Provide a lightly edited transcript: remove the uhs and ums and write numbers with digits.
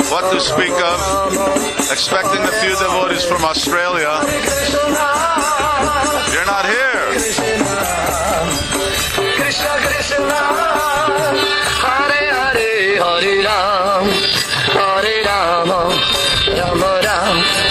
what to speak of. Expecting a few devotees from Australia. You're not here. Krishna Krishna, Hare Hare, Hare Ram, Hare Rama, Rama Ram.